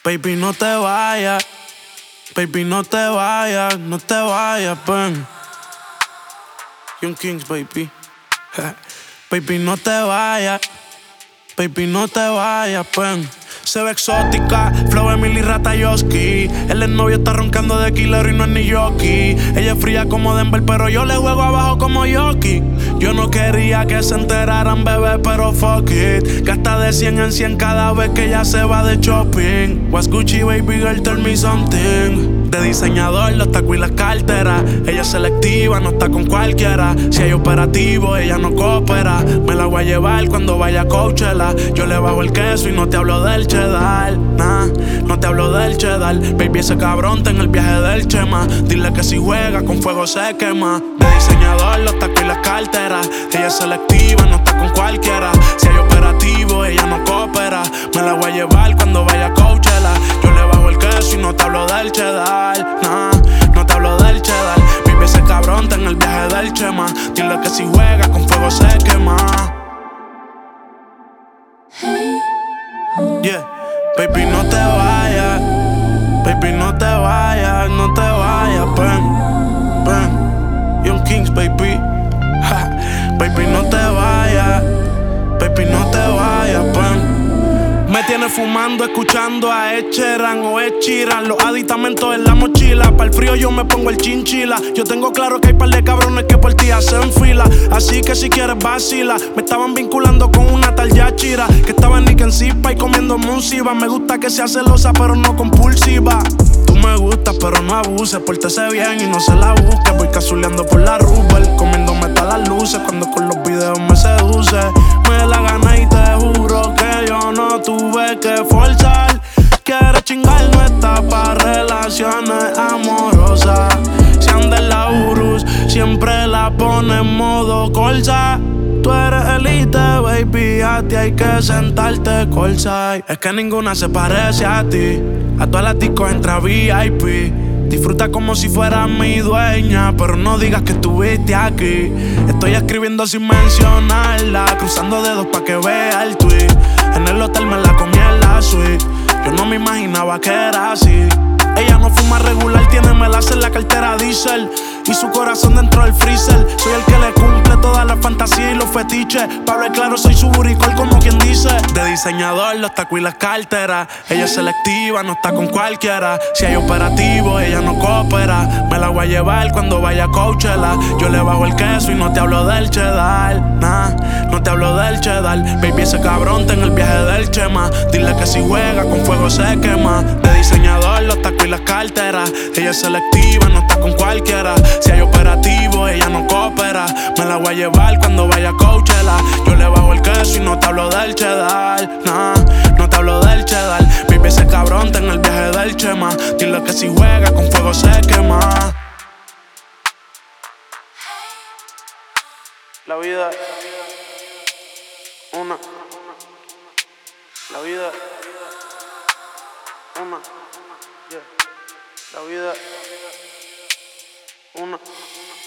Baby, no te vayas. Baby, no te vayas, no te vayas, ven. Young Kings, baby. Baby, no te vayas. Baby, no te vayas, ven. Se ve exótica, flow Emily Ratajkowski. El novio está roncando de killer y no es ni jockey. Ella es fría como Denver, pero yo le juego abajo como Yoki. Yo no quería que se enteraran, bebé, pero fuck it. Gasta de 100 en 100 cada vez que ella se va de shopping. What's Gucci, baby girl, tell me something. De diseñador, los tacos y las carteras. Ella es selectiva, no está con cualquiera. Si hay operativo, ella no coopera. Me la voy a llevar cuando vaya a Coachella. Yo le bajo el queso y no te hablo del cheddar. Nah, no te hablo del cheddar. Baby, ese cabrón está en el viaje del Chema. Dile que si juega con fuego se quema. De diseñador, los tacos y las carteras. Ella es selectiva, no está con cualquiera. Si hay operativo, ella no coopera. Me la voy a llevar cuando vaya a Coachella. Yo le bajo el queso y no te hablo del cheddar. Nah, no te hablo del cheddar. Baby, ese cabrón está en el viaje del Chema. Dile que si juega con fuego se quema. Yeah, baby, no te vayas. Baby, no te vayas, no te vayas, ven, ven. Young Kings, baby. Baby, no te vayas. Baby, no te vayas, ven. Me tiene fumando, escuchando a Ed Sheeran o Ed Sheeran. Los aditamentos en la mochila. Para el frío yo me pongo el chinchila. Yo tengo claro que hay par de cabrones que por ti hacen fila. Así que si quieres vacila. Me estaban vinculando con una tal Yachira, que estaba en Nick en Zipa y comiendo musiva. Me gusta que sea celosa pero no compulsiva. Tú me gustas pero no abuses. Pórtese bien y no se la busque. Voy cazuleando por la Rubel, comiéndome todas las luces. Cuando con los videos me seduce. Me la gané y te juro que yo no tuve que forzar. Quiere chingar, no está pa' relaciones amorosas. Si anda en la Urus, siempre la pone en modo colza. Tú eres elite, baby, a ti hay que sentarte courtside. Es que ninguna se parece a ti. A todas las discos entra VIP. Disfruta como si fuera mi dueña, pero no digas que estuviste aquí. Estoy escribiendo sin mencionarla, cruzando dedos pa' que vea el tweet. En el hotel me la comí en la suite. Yo no me imaginaba que era así. Ella no fuma regular, tiene melaza en la cartera diesel y su corazón dentro del freezer. Soy el que le cumple todas las fantasías y los fetiches. Pablo es claro, soy su buricol como quien dice. De diseñador, los tacos y las carteras. Ella es selectiva, no está con cualquiera. Si hay operativo, ella no coopera. Me la voy a llevar cuando vaya a Coachella. Yo le bajo el queso y no te hablo del cheddar. Nah, no te hablo del cheddar. Baby, ese cabrón está en el viaje del Chema. Dile que si juega con fuego se quema. De diseñador, los tacos y las carteras. Ella es selectiva, no está con cualquiera. Si hay operativo, ella no coopera. Me la voy a llevar cuando vaya a Coachella. Yo le bajo el queso y no te hablo del cheddar. Nah, no te hablo del cheddar. Baby, ese cabrón está en el viaje del Chema. Dile que si juega con fuego se quema. La vida, una. La vida, una. Yeah. La vida, una.